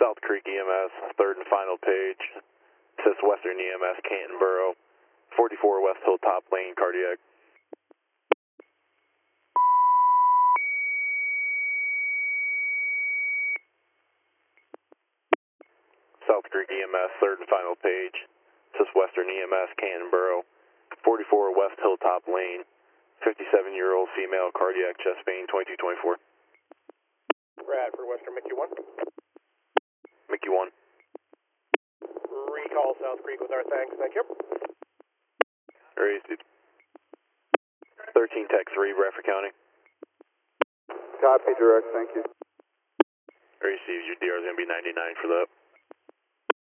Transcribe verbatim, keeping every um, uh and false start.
South Creek E M S, third and final page. Says Western E M S, Canton Borough, forty-four West Hilltop Lane, cardiac. South Creek E M S, third and final page. Says Western E M S, Canton Borough, forty-four West Hilltop Lane, fifty-seven-year-old female, cardiac chest pain, twenty-two twenty-four. Brad for Western Mickey one. Mickey one. Recall South Creek with our thanks, thank you. Received. thirteen Tech three, Bradford County. Copy, direct, thank you. Received. Your D R is going to be ninety-nine for that.